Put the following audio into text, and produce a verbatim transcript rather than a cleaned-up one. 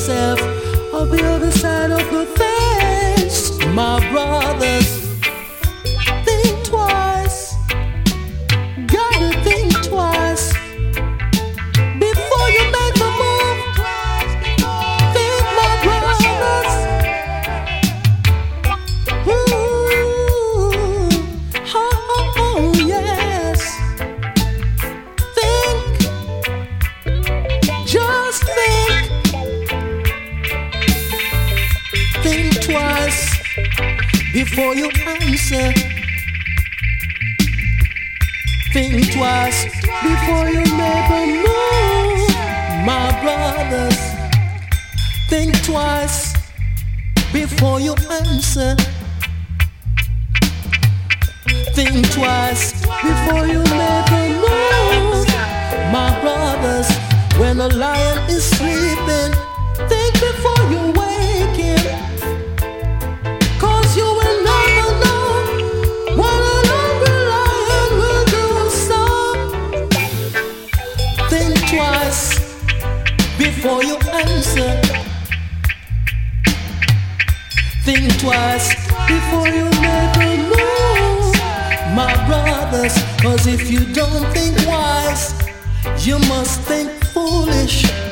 yourself on the other side of the fence. My brothers, think twice. Gotta think twice before you make the move. Think, my brothers. Ooh, oh, oh, oh, yes. Think, just think. Think twice before you answer. Think twice before you make a move. My brothers, think twice before you answer. Think twice before you make a move. My brothers, when a lion is sleeping, think before you wake him. Cause you will never know what an hungry lion will do. So think twice before you answer. Think twice before you make a move. My brothers, cause if you don't think wise, you must think foolish.